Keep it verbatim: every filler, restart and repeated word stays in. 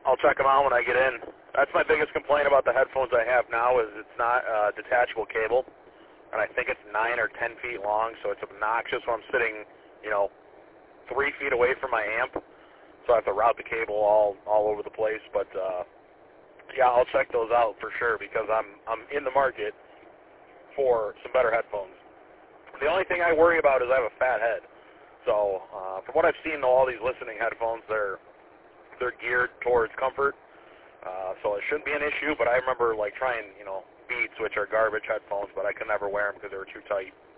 I'll check them out when I get in. That's my biggest complaint about the headphones I have now is it's not a detachable cable, and I think it's nine or ten feet long, so it's obnoxious when I'm sitting, you know, three feet away from my amp, so I have to route the cable all all over the place. But uh, yeah, I'll check those out for sure because I'm I'm in the market for some better headphones. The only thing I worry about is I have a fat head. So uh, from what I've seen, though, all these listening headphones, they're they're geared towards comfort. Uh, so it shouldn't be an issue. But I remember like trying, you know, Beats, which are garbage headphones, but I could never wear them because they were too tight.